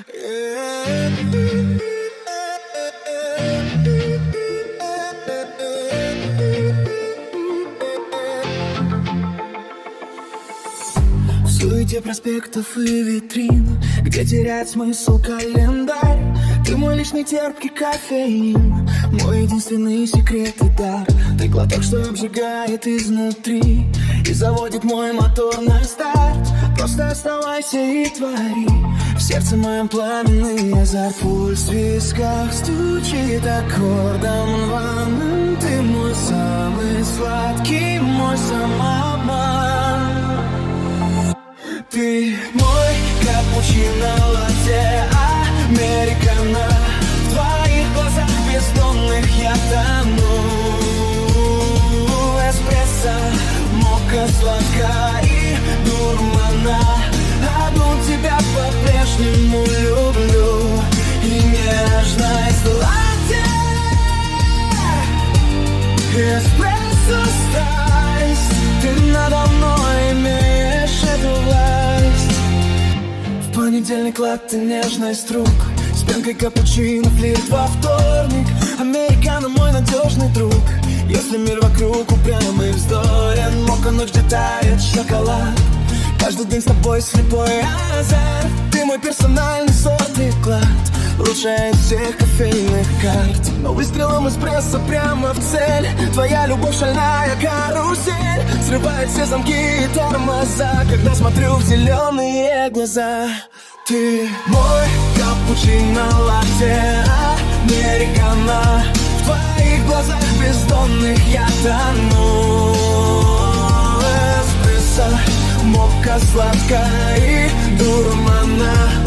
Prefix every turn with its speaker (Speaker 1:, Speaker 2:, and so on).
Speaker 1: В суете проспектов и витрин, где теряет смысл календарь, ты мой личный терпкий кофеин, мой единственный секрет и дар. Ты глоток, что обжигает изнутри и заводит мой мотор на старт. Просто оставайся и твори. В сердце моем пламенный азарт. Пульс в висках стучит аккордом рваным. Ты мой самый сладкий, мой самообман. Ты мой капучино, латте, американо. В твоих глазах бездонных я тону. Эспрессо, мока, сладка и дурмана. Одну тебя по-прежнему люблю. И нежность латте, эспрессо страсть. Ты надо мной имеешь эту власть. В понедельник латте, нежность рук с пенкой капучино, флирт во вторник. Американо мой надежный друг. Если мир вокруг упрямый и вздорен, мока ночь, где тает шоколад. Каждый день с тобой слепой азарт. Ты мой персональный сотый клад. Лучшая из всех кофейных карт. Но выстрелом эспрессо прямо в цель. Твоя любовь шальная карусель. Срывает все замки и тормоза, когда смотрю в зеленые глаза. Ты мой капучино, латте, американо. В твоих глазах бездонных я тону. Эспрессо, мока, сладкая и дурмана.